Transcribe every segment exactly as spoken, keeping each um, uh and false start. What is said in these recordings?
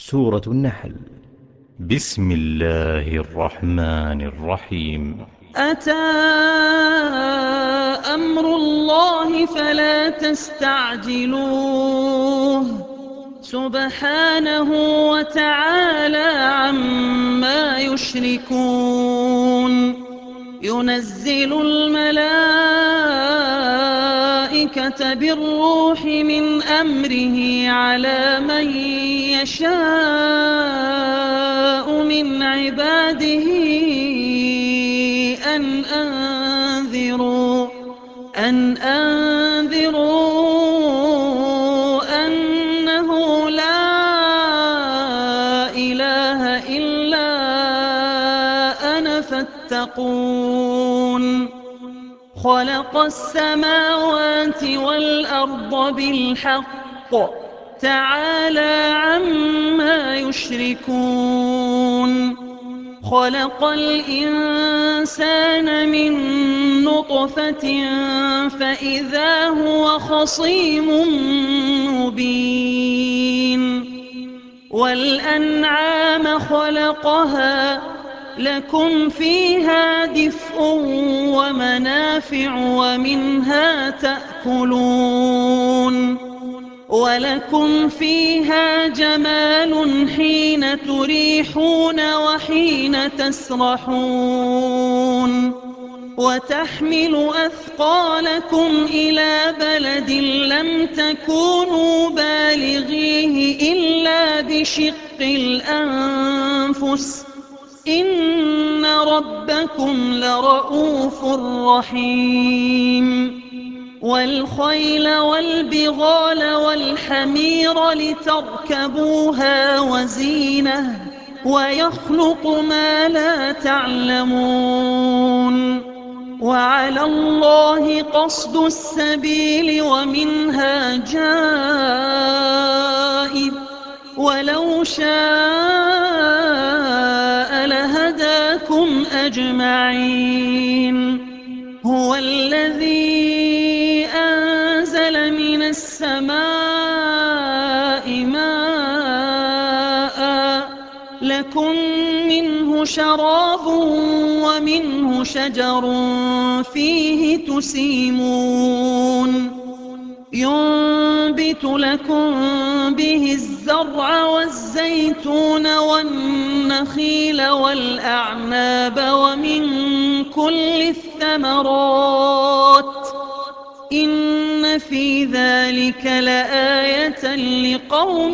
سورة النحل. بسم الله الرحمن الرحيم. أتى أمر الله فلا تستعجلوه سبحانه وتعالى عما يشركون. ينزل الملائكة بالروح من أمره على من يشاء من عباده أن أنذروا أن أنذروا أنه لا إله إلا أنا فاتقون. خلق السماوات والأرض بالحق تعالى عما يشركون. خلق الإنسان من نطفة فإذا هو خصيم مبين. والأنعام خلقها لكم فيها دفء ومنافع ومنها تأكلون. ولكم فيها جمال حين تريحون وحين تسرحون. وتحمل أثقالكم إلى بلد لم تكونوا بالغيه إلا بشق الأنفس إن ربكم لرؤوف رحيم. والخيل والبغال والحمير لتركبوها وزينة ويخلق ما لا تعلمون. وعلى الله قصد السبيل ومنها جائر ولو شاء لهداكم أجمعين. هو الذي أنزل من السماء ماء لكم منه شراب ومنه شجر فيه تسيمون. ينبت لكم به الزرع والزيتون والنخيل والأعناب ومن كل الثمرات إن في ذلك لآية لقوم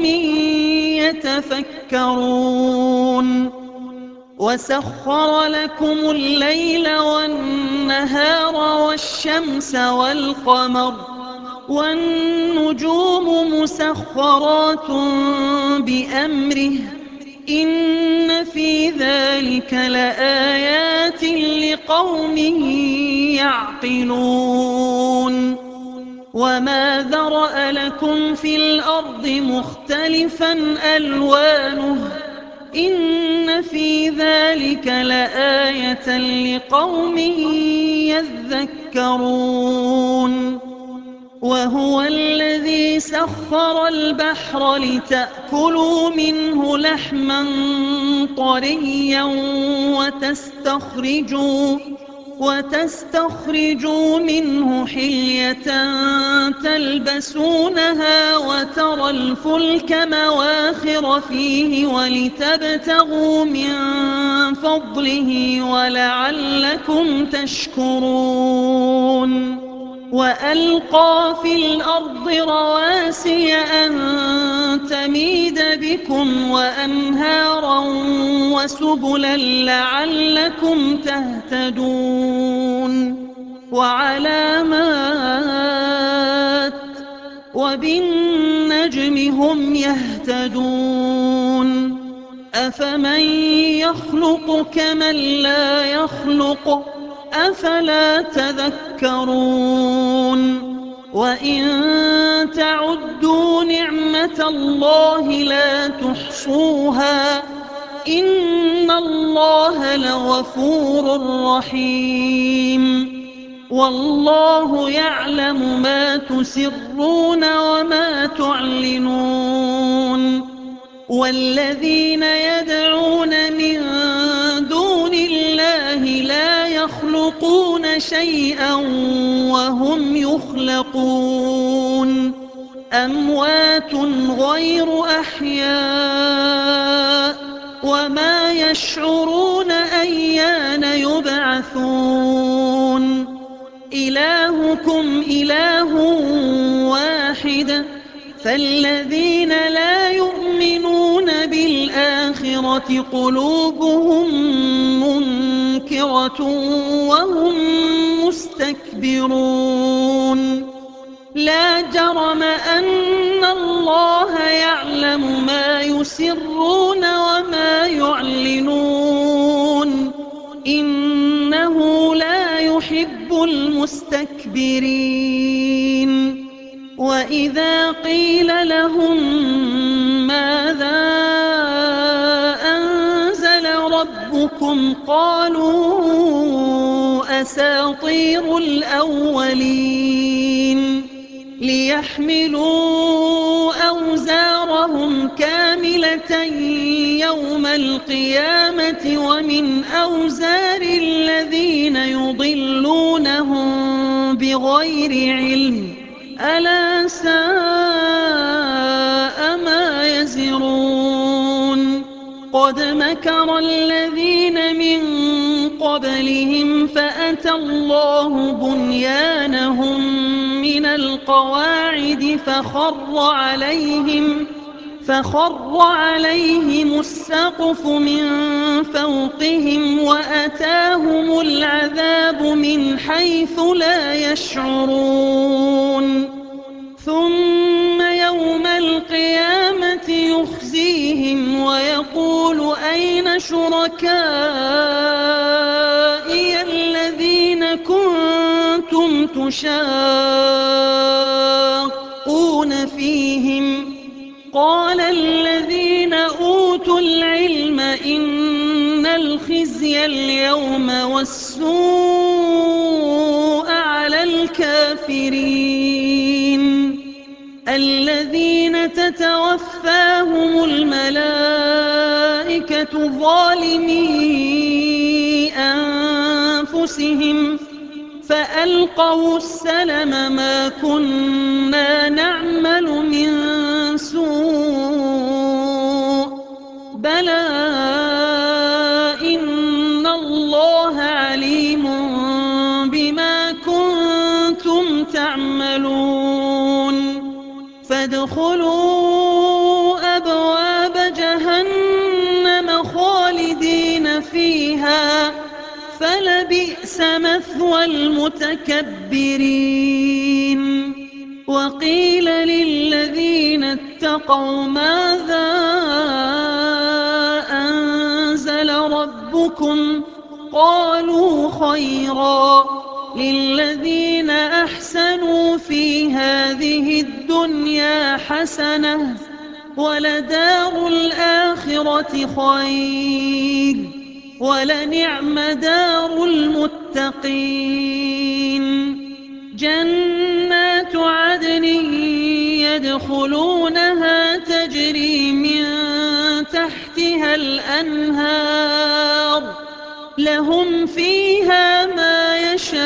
يتفكرون. وسخر لكم الليل والنهار والشمس والقمر والنجوم مسخرات بأمره إن في ذلك لآيات لقوم يعقلون. وما ذرأ لكم في الأرض مختلفا ألوانه إن في ذلك لآية لقوم يذكرون. وهو الذي سخر البحر لتأكلوا منه لحما طريا وتستخرجوا وتستخرجوا منه حلية تلبسونها وترى الفلك مواخر فيه ولتبتغوا من فضله ولعلكم تشكرون. وألقى في الأرض رواسي أن تميد بكم وأنهارا وسبلا لعلكم تهتدون. وعلامات وبالنجم هم يهتدون. أفمن يخلق كمن لا يخلق أفلا تذكرون. وإن تعدوا نعمة الله لا تحصوها إن الله لغفور رحيم. والله يعلم ما تسرون وما تعلنون والذين يدعون من دون الله لا يخلقون شيئا وهم يخلقون أموات غير أحياء وما يشعرون أيان يبعثون إلهكم إله واحد فالذين لا يؤمنون بالآخرة قلوبهم منكرة وهم مستكبرون لا جرم أن الله يعلم ما يسرون وما يعلنون إنه لا يحب المستكبرين وإذا قيل لهم ماذا أنزل ربكم قالوا أساطير الأولين ليحملوا أوزارهم كاملة يوم القيامة ومن أوزار الذين يضلونهم بغير علم ألا ساء ما يزرون قد مكر الذين من قبلهم فأتى الله بنيانهم من القواعد فخر عليهم فخر عليهم السقف من فوقهم وأتاهم العذاب من حيث لا يشعرون ثم يوم القيامة يخزيهم ويقول أين شركائي الذين كنتم تشاقون فيهم قال الذين أوتوا العلم إن الخزي اليوم والسوء على الكافرين الذين تتوفاهم الملائكة ظالمي أنفسهم فألقوا السلم ما كنا نعمل من سوء بلى إن الله عليم بما كنتم تعملون فادخلوا أبواب جهنم خالدين فيها فلبئس مثوى المتكبرين وقيل للذين اتقوا ماذا أنزل ربكم قالوا خيرا للذين أحسنوا في هذه الدنيا حسنة ولدار الآخرة خير ولنعم دار المتقين جنات عدن يدخلونها تجري من تحتها الأنهار لهم فيها ما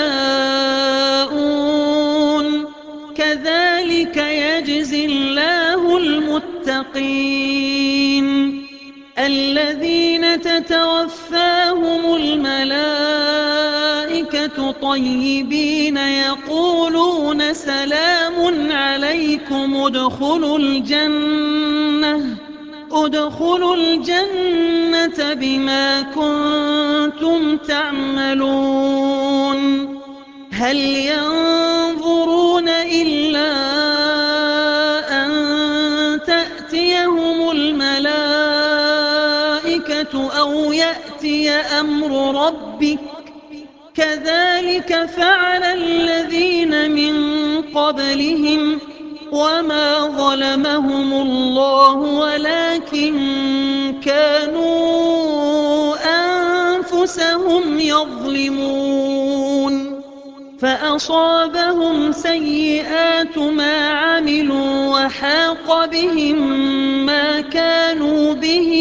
يشاءون كذلك يجزي الله المتقين الذين تتوفاهم الملائكة طيبين يقولون سلام عليكم ادخلوا الجنة ادخلوا الجنة بما كنتم تعملون هل ينظرون إلا أن تأتيهم الملائكة أو يأتي أمر ربك كذلك فعل الذين من قبلهم وما ظلمهم الله ولكن كانوا أنفسهم يظلمون فأصابهم سيئات ما عملوا وحاق بهم ما كانوا به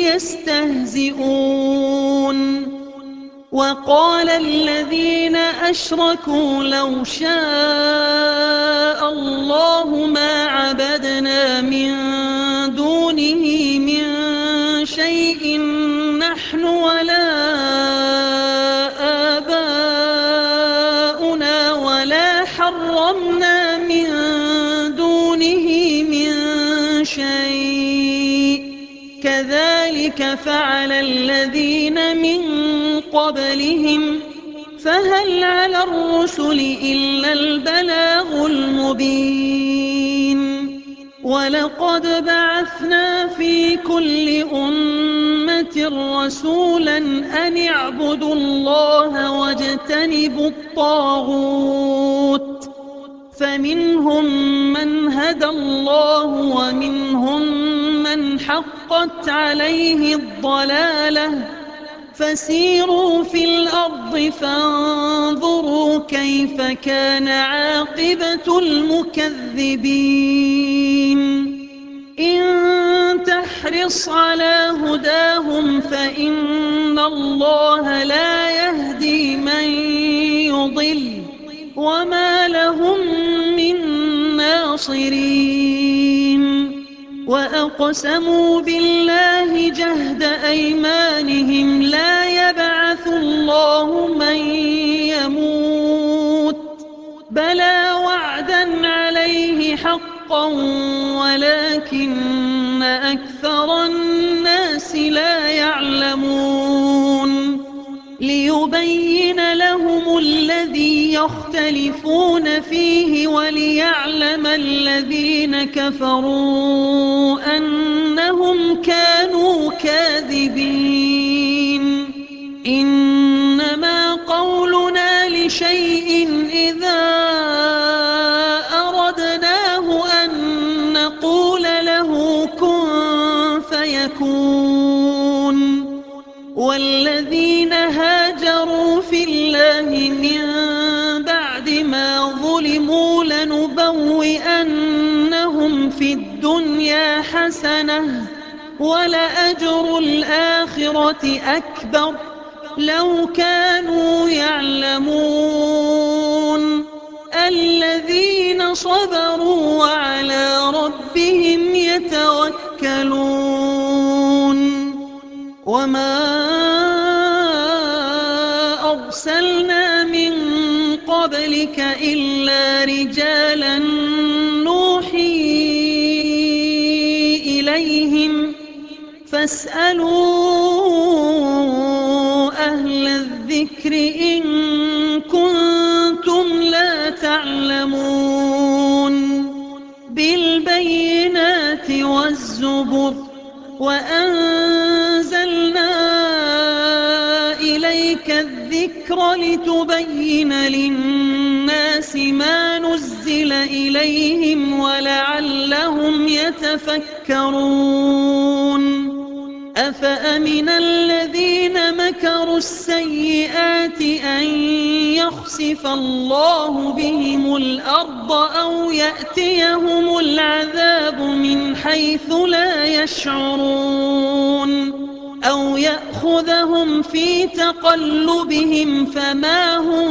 يستهزئون وقال الذين أشركوا لو شاء الله ما عبدنا من دونه من شيء نحن ولا آباؤنا ولا حرمنا من دونه من شيء كذلك فعل الذين من قبلهم فهل على الرسل إلا البلاغ المبين ولقد بعثنا في كل أمة رسولا أن اعبدوا الله واجتنبوا الطاغوت فمنهم من هدى الله ومنهم من حقت عليه الضلالة فسيروا في الأرض فانظروا كيف كان عاقبة المكذبين إن تحرص على هداهم فإن الله لا يهدي من يضل وما لهم من ناصرين وأقسموا بالله جهد أيمانهم لا يبعث الله من يموت بلى وعدا عليه حقا ولكن أكثر الناس لا يعلمون ليبين لهم الذي يختلفون فيه وليعلم الذين كفروا أنهم كانوا كاذبين إنما قولنا لشيء إذا أردناه أن نقول له كن فيكون والذين هاجروا في الله من بعد ما ظلموا لنبوئنهم في الدنيا حسنة ولأجر الآخرة أكبر لو كانوا يعلمون الذين صبروا وعلى ربهم يتوكلون وما أرسلنا من قبلك إلا رجالا نوحي إليهم فاسألوا أهل الذكر إن كنتم لا تعلمون بالبينات والزبر وأنزلنا إليك الذكر لتبين للناس ما نزل إليهم ولعلهم يتفكرون أفأمن الذين مكروا السيئات أن يخسف الله بهم الأرض أو يأتيهم العذاب من حيث لا يشعرون أو يأخذهم في تقلبهم فما هم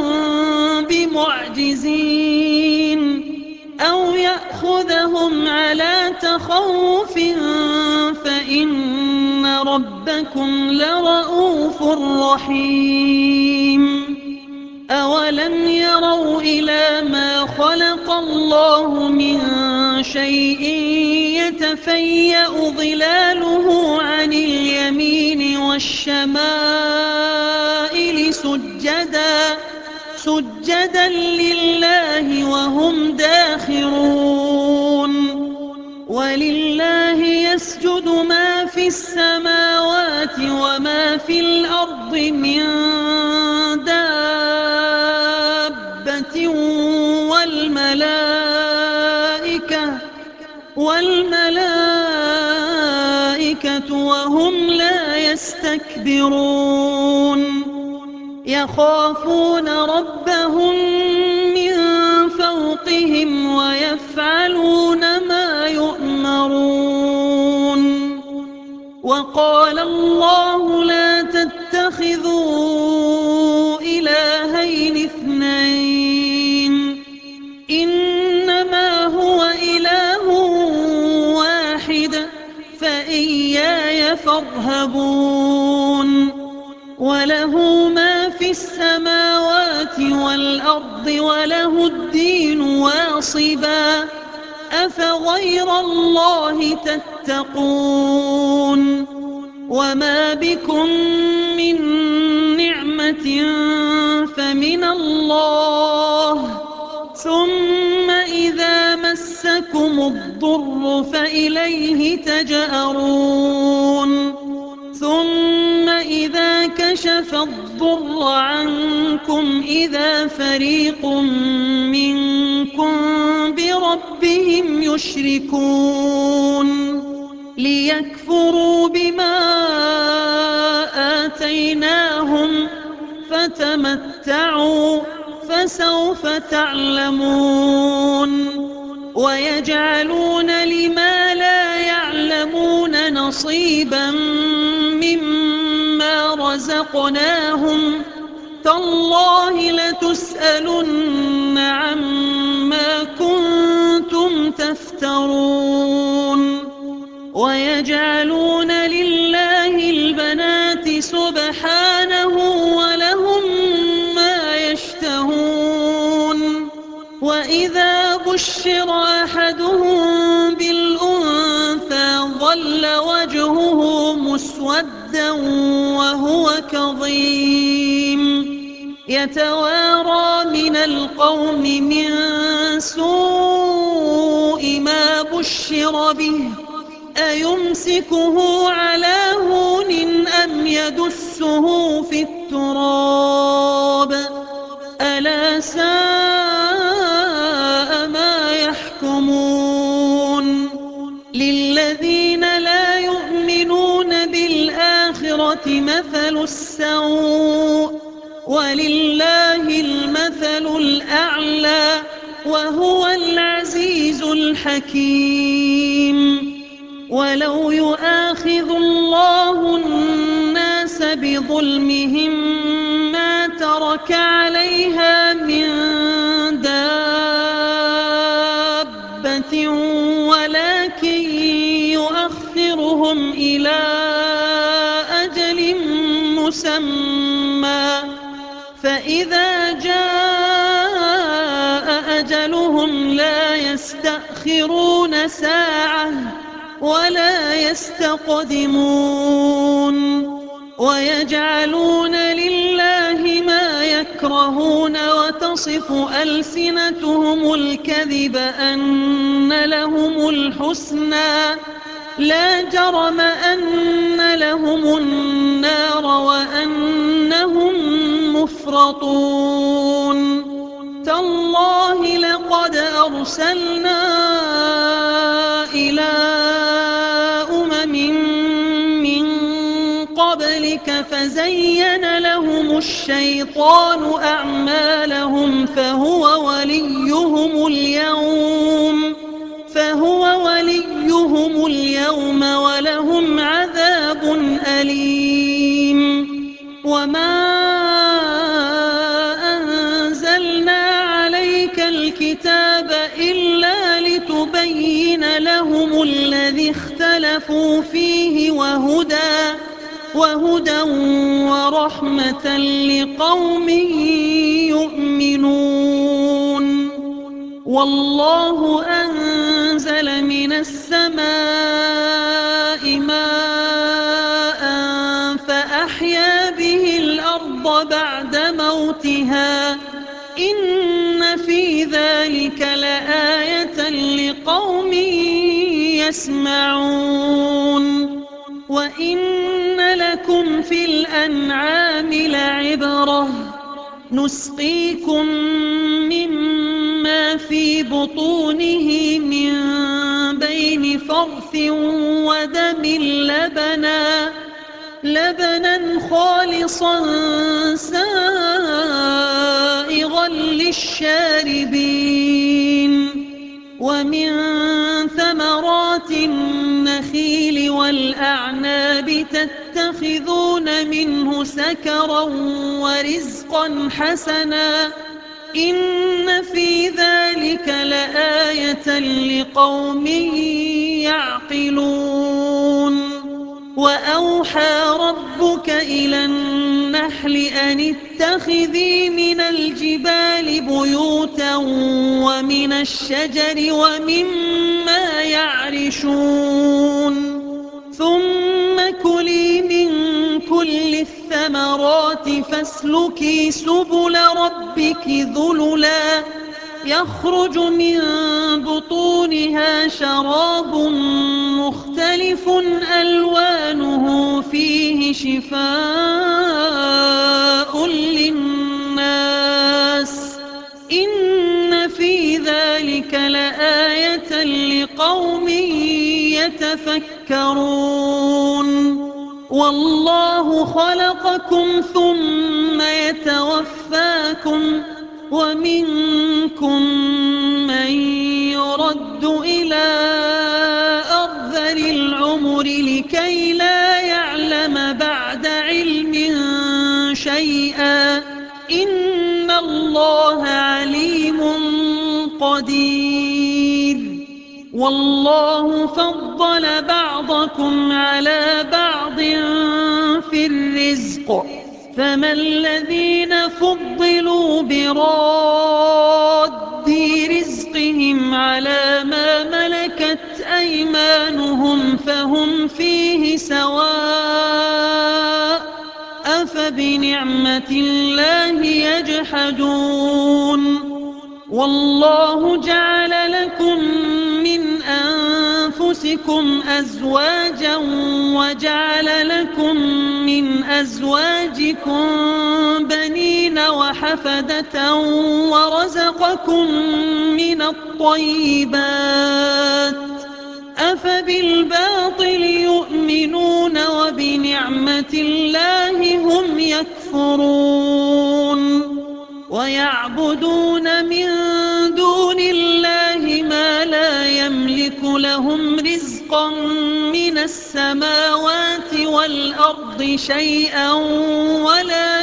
بمعجزين أو يأخذهم على تخوف فإن ربكم لرؤوف رحيم أولم يروا إلى ما خلق الله من شيء يتفيأ ظلاله عن اليمين والشمائل سجدا سجدا لله وهم داخرون ولله يسجد ما في السماوات وما في الأرض من دابة والملائكة والملائكة وهم لا يستكبرون يخافون ربهم من فوقهم ويفعلون ما يؤمرون. وقال الله لا تتخذوا إلهين اثنين إنما هو إله واحد فإياي فارهبون. وله ما في السماوات والأرض وله الدين واصبا أفغير الله تتقون. وما بكم من نعمة فمن الله ثم إذا مسكم الضر فإليه تجأرون. ثم إذا كشف الضر عنكم إذا فريق منكم بربهم يشركون ليكفروا بما آتيناهم فتمتعوا فسوف تعلمون. ويجعلون لما لا يعلمون نصيبا مما رزقناهم تالله لتسألن عما كنتم تفترون. ويجعلون لله البنات سبحانه ولهم ما يشتهون. وإذا بشر أحدهم بالأنثى ظل وجهه مسودا وهو كظيم يتوارى من القوم من سوء ما بشر به أيمسكه على هون أم يدسه في التراب ألا ساء ما يحكمون. للذين لا يؤمنون بالآخرة مثل السوء ولله المثل الأعلى وهو العزيز الحكيم. ولو يؤاخذ الله الناس بظلمهم ما ترك عليها من دابة ولكن يؤخرهم إلى أجل مسمى فإذا جاء أجلهم لا يستأخرون ساعة ولا يستقدمون. ويجعلون لله ما يكرهون وتصف ألسنتهم الكذب أن لهم الحسنى لا جرم أن لهم النار وأنهم مفرطون. تالله لقد أرسلنا إلى أمم من قبلك فزين لهم الشيطان أعمالهم فهو وليهم اليوم فهو وليهم اليوم ولهم عذاب أليم. وما أنزلنا عليك الكتاب إلا لتبين لهم الذي اختلفوا فيه وهدى وهدى ورحمة لقوم يؤمنون. والله أنزل من السماء ماء فأحيا به الأرض بعد موتها إن في ذلك لآية لقوم يسمعون. وإن لكم في الأنعام لعبرة نسقيكم مما في بطونه من بين فرث ودم لبنا لبنا خالصا سائغا للشاربين ومن ثمرات النخيل والأعناب تتخذون منه سكرا ورزقا حسنا إن في ذلك لآية لقوم يعقلون وأوحى ربك إلى النحل أن اتخذي من الجبال بيوتا ومن الشجر ومما يعرشون ثم كلي من كل الثمرات فاسلكي سبل ربك ذللا يخرج من بطونها شراب مختلف ألوانه فيه شفاء للناس إن في ذلك لآية لقوم يتفكرون والله خلقكم ثم يتوفاكم ومنكم من يرد إلى أرذل العمر لكي لا يعلم بعد علم شيئا إن الله عليم قدير والله فضل بعضكم على بعض في الرزق فما الذين فضلوا براد رزقهم على ما ملكت أيمانهم فهم فيه سواء أفبنعمة الله يجحدون والله جعل لكم من أنفسكم أزواجا وجعل لكم من أزواجكم بنين وحفدة ورزقكم من الطيبات أفبالباطل يؤمنون وبنعمة الله هم يكفرون ويعبدون من دون الله ما لا يملك لهم رزقا من السماوات والأرض شيئا ولا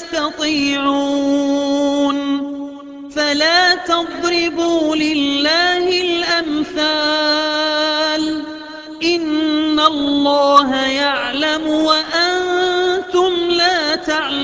يستطيعون فلا تضربوا لله الأمثال إن الله يعلم وأنتم لا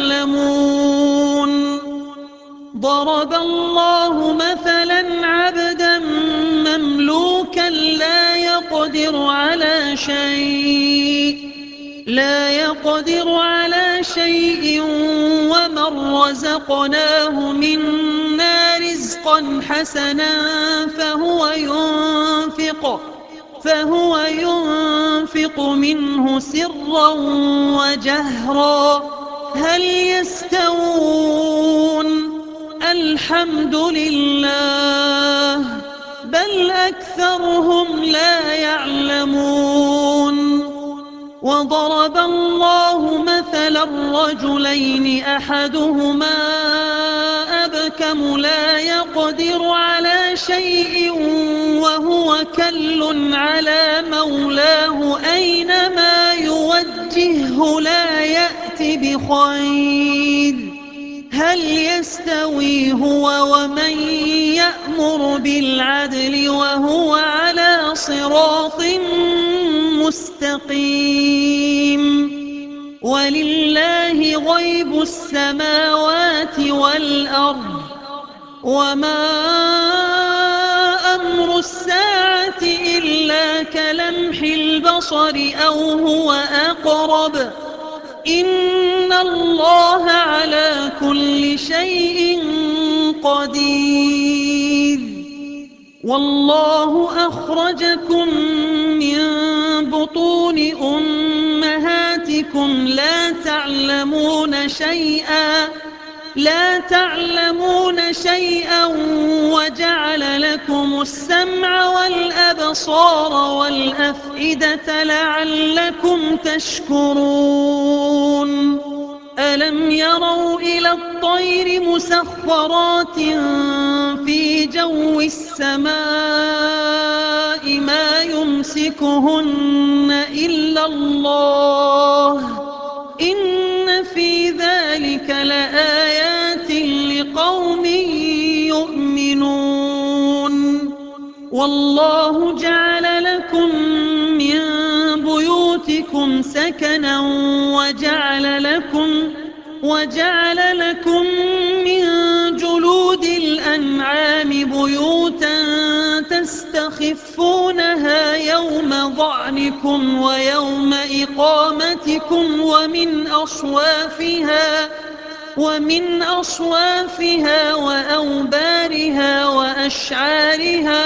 تعلمون ضرب الله مثلا عبدا مملوكا لا يقدر على شيء لا يقدر على شيء ومن رزقناه منا رزقا حسنا فهو ينفق فهو ينفق منه سرا وجهرا هل يستوون الحمد لله بل أكثرهم لا يعلمون وضرب الله مثلا رجلين أحدهما أبكم لا يقدر على شيء وهو كل على مولاه أينما يوجهه لا يأتي بخير هل يستوي هو ومن يأمر بالعدل وهو على صراط مستقيم ولله غيب السماوات والأرض وما أمر الساعة إلا كلمح البصر أو هو أقرب إن الله على كل شيء قدير والله أخرجكم من بطون أمهاتكم لا تعلمون شيئا لا تعلمون شيئا وجعل لكم السمع والأبصار والأفئدة لعلكم تشكرون ألم يروا إلى الطير مسخرات في جو السماء ما يمسكهن إلا الله إن في ذلك لآيات لقوم يؤمنون والله جعل لكم من بيوتكم سكنا وجعل لكم وجعل لكم من جلود الأنعام بيوتا تستخفونها يوم ظعنكم ويوم إقامتكم ومن أصوافها ومن أصوافها وأوبارها وأشعارها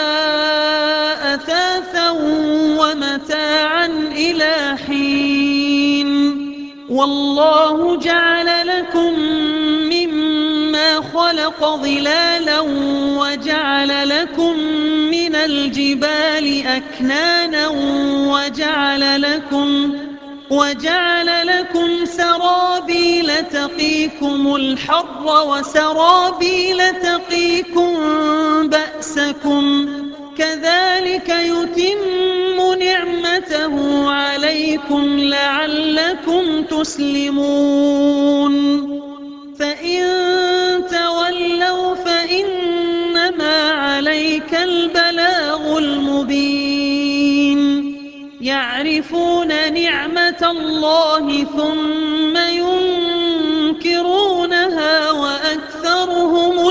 أثاثا ومتاعا إلى حين والله جعل لكم مما خلق ظلالا وجعل لكم من الجبال أكنانا وجعل لكم وجعل لكم سرابيل تقيكم الحر وسرابيل تقيكم بأسكم كذلك يتم نعمته عليكم لعلكم تسلمون فإن تولوا فإنما عليك البلاغ المبين يعرفون نعمة الله ثم ينكرونها وأكثرهم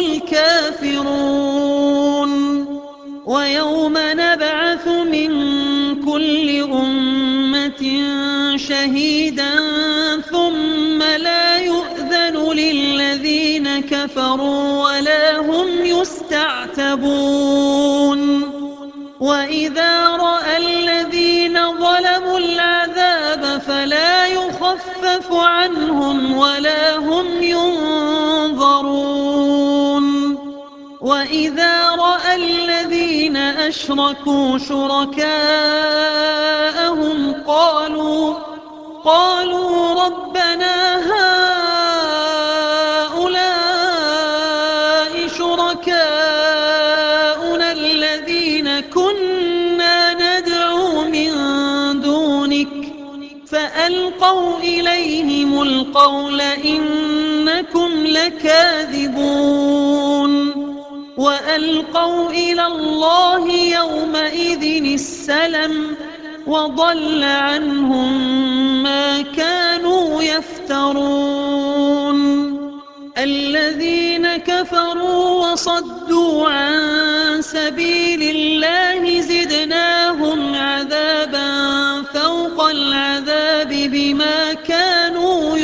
الكافرون ويوم نبعث من كل أمة شهيدا ثم لا يؤذن للذين كفروا ولا هم يستعتبون وإذا رأى الذين ظلموا العذاب فلا يخفف عنهم ولا هم ينظرون وإذا رأى الذين أشركوا شركاءهم قالوا قالوا ربنا هؤلاء شركاؤنا الذين كنا ندعو من دونك فألقوا إليهم القول إنكم لكاذبون وألقوا إلى الله يومئذ السلم وضل عنهم ما كانوا يفترون الذين كفروا وصدوا عن سبيل الله زدناهم عذابا فوق العذاب بما كانوا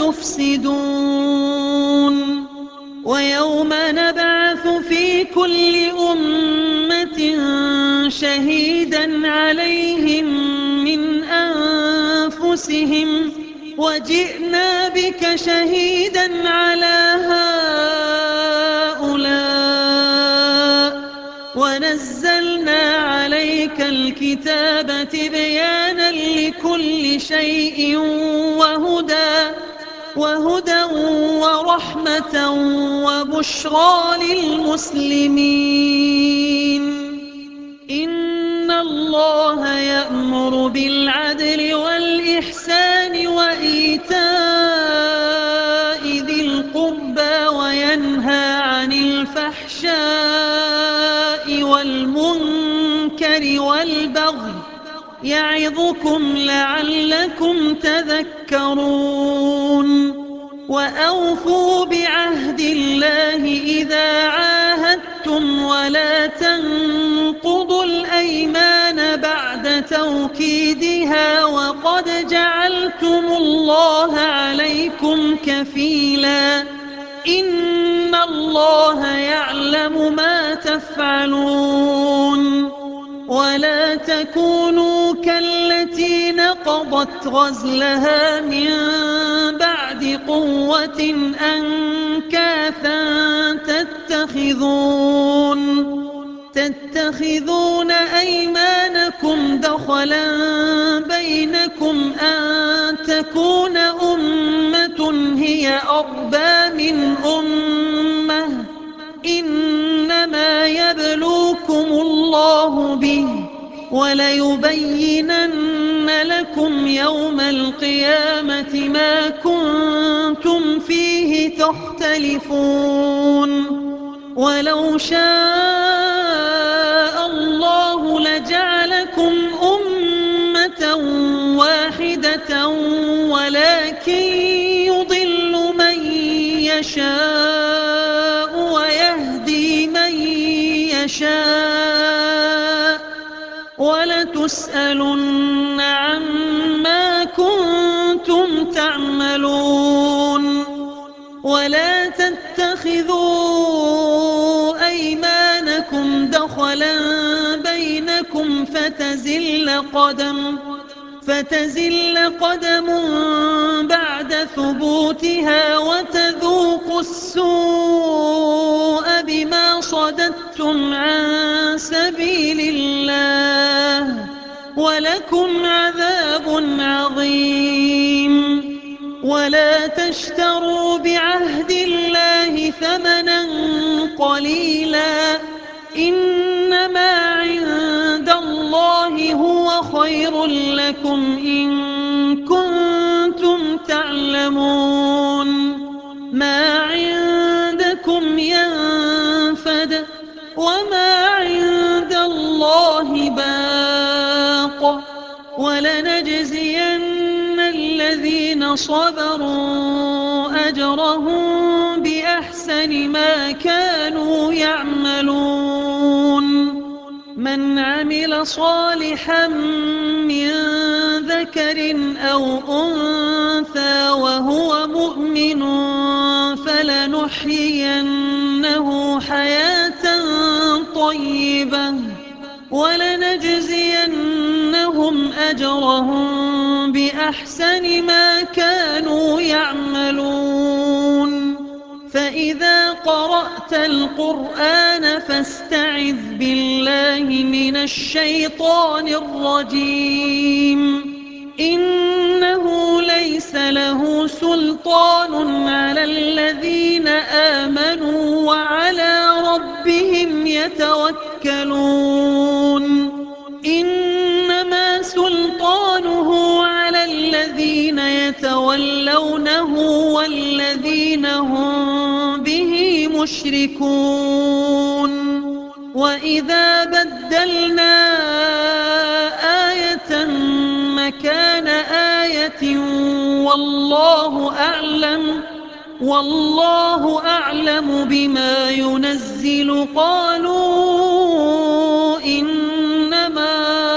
يفسدون ويوم نبعث في كل أمة شهيدا عليهم من أنفسهم وجئنا بك شهيدا على هؤلاء ونزلنا عليك الكتاب تبيانا لكل شيء وهدى وهدى ورحمة وبشرى للمسلمين إن الله يأمر بالعدل والإحسان وإيتاء ذي القربى وينهى عن الفحشاء والمنكر والبغي يعظكم لعلكم تذكرون وأوفوا بعهد الله إذا عاهدتم ولا تنقضوا الأيمان بعد توكيدها وقد جعلتم الله عليكم كفيلا إن الله يعلم ما تفعلون ولا تكونوا كالتي نقضت غزلها من بعد قوة أنكاثا تتخذون تتخذون أيمانكم دخلا بينكم أن تكون أمة هي أربى من أمة إنما يبلوكم الله به وليبينن لكم يوم القيامة ما كنتم فيه تختلفون ولو شاء الله لجعلكم أمة واحدة ولكن يضل من يشاء ويهدي من يشاء ولتسألن عما كنتم تعملون ولا تتخذوا أيمانكم دخلا بينكم فتزل قدم فتزل قدم بعد ثبوتها وتذوقوا السوء بما صددتم عن سبيل الله ولكم عذاب عظيم ولا تشتروا بعهد الله ثمنا قليلا إنما عند الله هو خير لكم إن كنتم تعلمون ما عندكم ينفد وما عند الله باق ولنجزين الذين صبروا أجرهم بأحسن ما كانوا يعملون من عمل صالحا من ذكر أو أنثى وهو مؤمن فلنحيينه حياة طيبة ولنجزينهم أجرهم بأحسن ما كانوا يعملون فإذا قرأت القرآن فاستعذ بالله من الشيطان الرجيم إنه ليس له سلطان على الذين آمنوا وعلى ربهم يتوكلون إنما سلطانه على الذين يتولونه والذين هم به مشركون وإذا بدلنا آية مكان آية والله أعلم والله أعلم بما ينزل قالوا إنما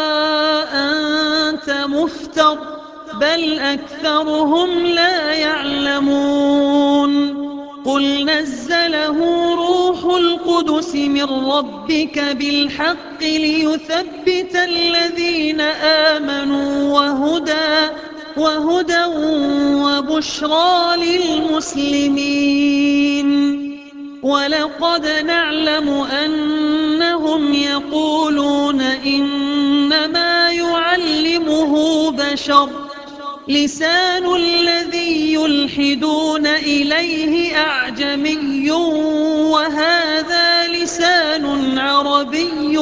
أنت مفتر بل أكثرهم لا يعلمون قل نزله روح القدس من ربك بالحق ليثبت الذين آمنوا وهدى وهدى وبشرى للمسلمين ولقد نعلم أنهم يقولون إنما يعلمه بشر لسان الذي يلحدون إليه أعجمي وهذا لسان عربي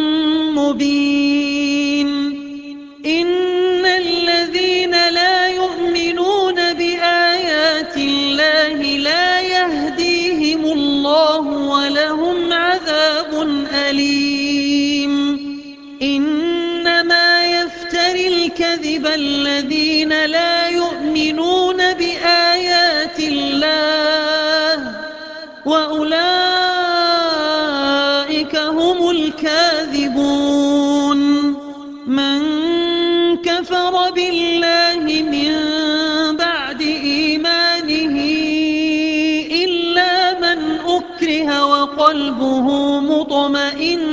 مبين إن الذين لا يؤمنون بآيات الله لا يهديهم الله ولهم عذاب أليم إنما يفتري الكذب الذين لا يؤمنون بآيات الله وأولئك هم الكاذبون من كفر بالله من بعد إيمانه إلا من أكره وقلبه مطمئن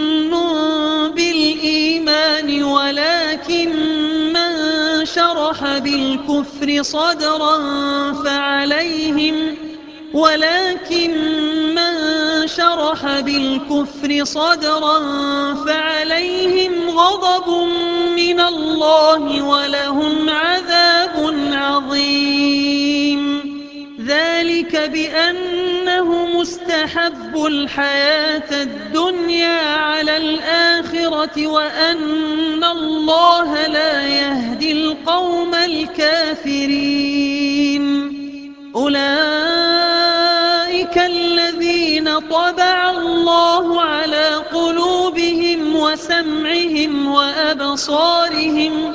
بالإيمان ولكن من شرح بالكفر صدرا فعليهم ولكن من شرح بالكفر صدرا فعليهم غضب من الله ولهم عذاب عظيم. ذلك بأنه مستحب الحياة الدنيا على الآخرة وأن الله لا يهدي القوم الكافرين. أولئك الذين طبع الله على قلوبهم وسمعهم وأبصارهم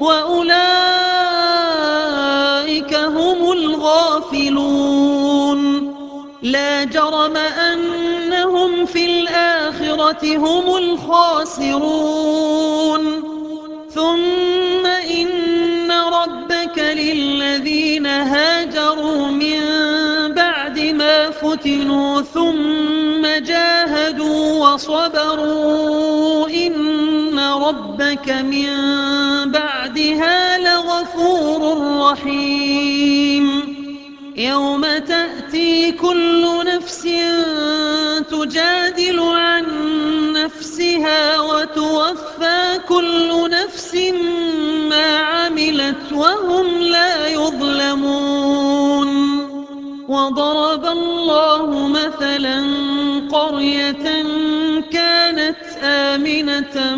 وأولئك هم الغافلون. لا جرم أنهم في الآخرة هم الخاسرون. ثم إن ربك للذين هاجروا من بعد ما فتنوا ثم جاهدوا وصبروا إن ربك من بعدها لغفور رحيم. يوم تأتي كل نفس تجادل عن نفسها وتوفى كل نفس ما عملت وهم لا يظلمون. وضرب الله مثلا قرية كانت آمنة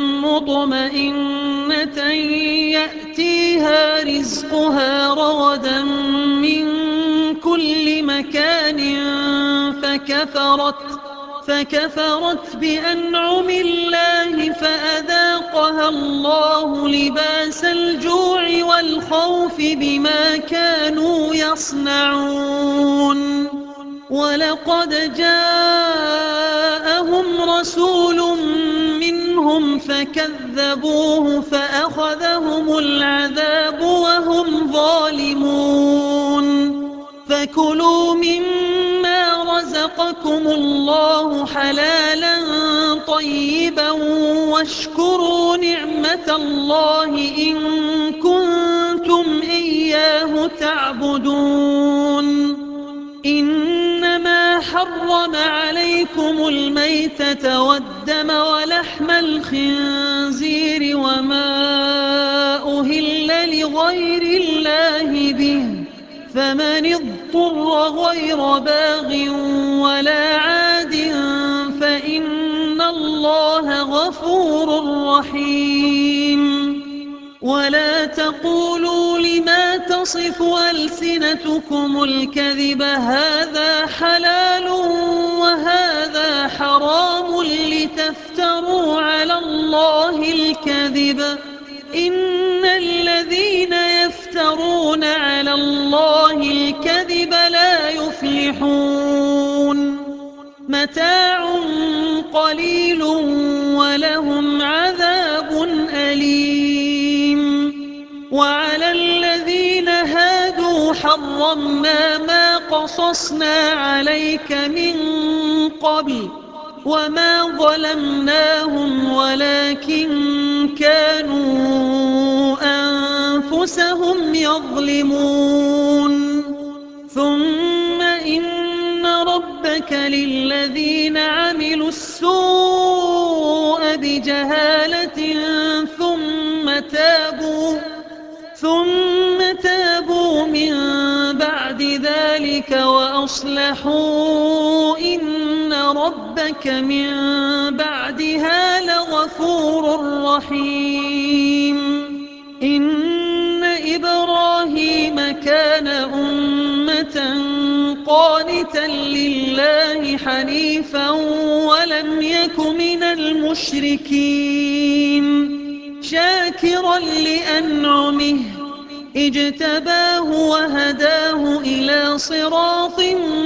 مطمئنة يأتيها رزقها رغدا من كل مكان فكفرت فكفرت بأنعم الله فأذاقها الله لباس الجوع والخوف بما كانوا يصنعون. ولقد جاءهم رسول منهم فكذبوه فأخذهم العذاب وهم ظالمون. فكلوا مما رزقكم الله حلالا طيبا واشكروا نعمة الله إن كنتم إياه تعبدون. إنما حرم عليكم الميتة والدم ولحم الخنزير وما أهل لغير الله به فمن اضطر غير باغ ولا عاد فإن الله غفور رحيم. ولا تقولوا لما تصف ألسنتكم الكذب هذا حلال وهذا حرام لتفتروا على الله الكذب إن الذين يفترون على الله الكذب لا يفلحون. متاع قليل ولهم عذاب أليم. وعلى الذين هادوا حرمنا ما قصصنا عليك من قبل وما ظلمناهم ولكن كانوا أنفسهم يظلمون. ثم إن ربك للذين عملوا السوء بجهالة ثم تابوا ثم تابوا من بعد ذلك وأصلحوا إن ربك من بعدها لغفور رحيم. إن إبراهيم كان أمة قانتا لله حنيفا ولم يك من المشركين شاكرا لأنعمه اجتباه وهداه إلى صراط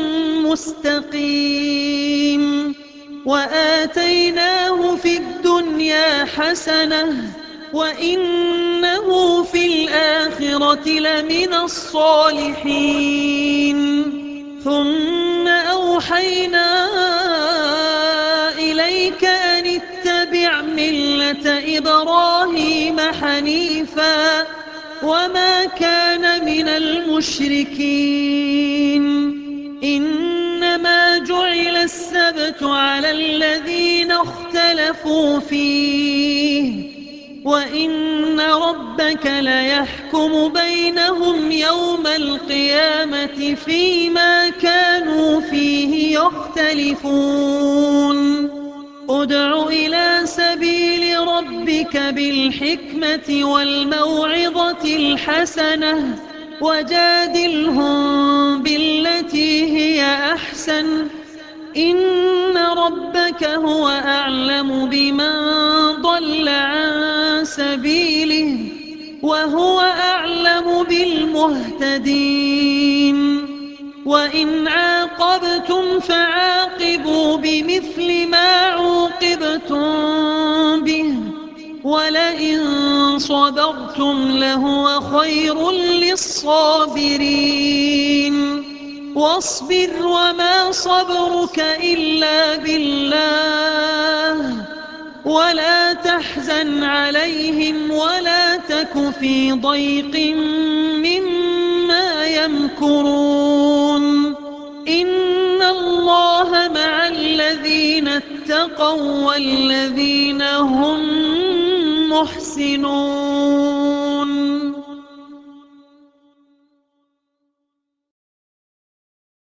مستقيم. وآتيناه في الدنيا حسنة وإنه في الآخرة لمن الصالحين. ثم أوحينا إليك أن اتبع ملة إبراهيم حنيفا وما كان من المشركين. الحسرة على الذين اختلفوا فيه وإن ربك ليحكم بينهم يوم القيامة فيما كانوا فيه يختلفون ادع إلى سبيل ربك بالحكمة والموعظة الحسنة وجادلهم بالتي هي أحسن إن ربك هو أعلم بمن ضل عن سبيله وهو أعلم بالمهتدين وإن عاقبتم فعاقبوا بمثل ما عوقبتم به ولئن صبرتم لهو خير للصابرين واصبر وما صبرك إلا بالله ولا تحزن عليهم ولا تك في ضيق مما يمكرون إن الله مع الذين اتقوا والذين هم محسنون